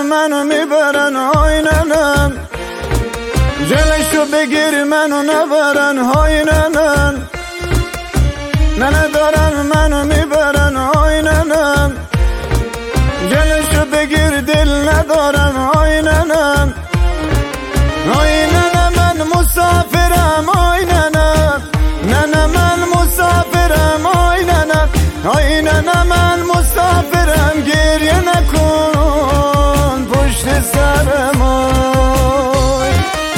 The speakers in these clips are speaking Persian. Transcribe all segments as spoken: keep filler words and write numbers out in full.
منو میبرن آیننن، جلشو بگیر منو نبرن آیننن، ننه دارن منو میبرن آیننن، جلشو بگیر دل ندارم آیننن، آیننن من مسافرم آیننن، ننه من مسافرم آیننن، آیننن من مسافرم گریه نکن پشت سرم آی.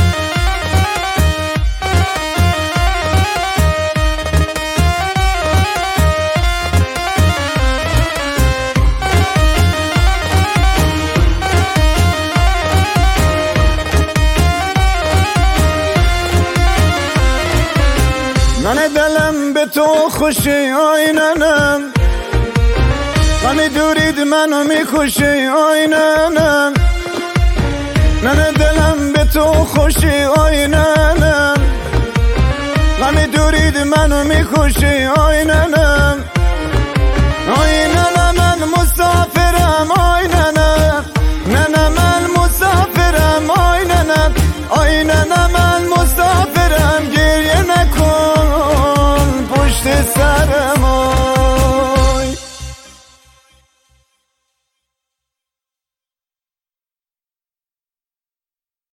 ننه دلم به تو خوشی آیننم، غمی دورید منو میکشی آیننم، ننه دلم به تو خوشی آیننم، غمی دورید منو میکشی آیننم.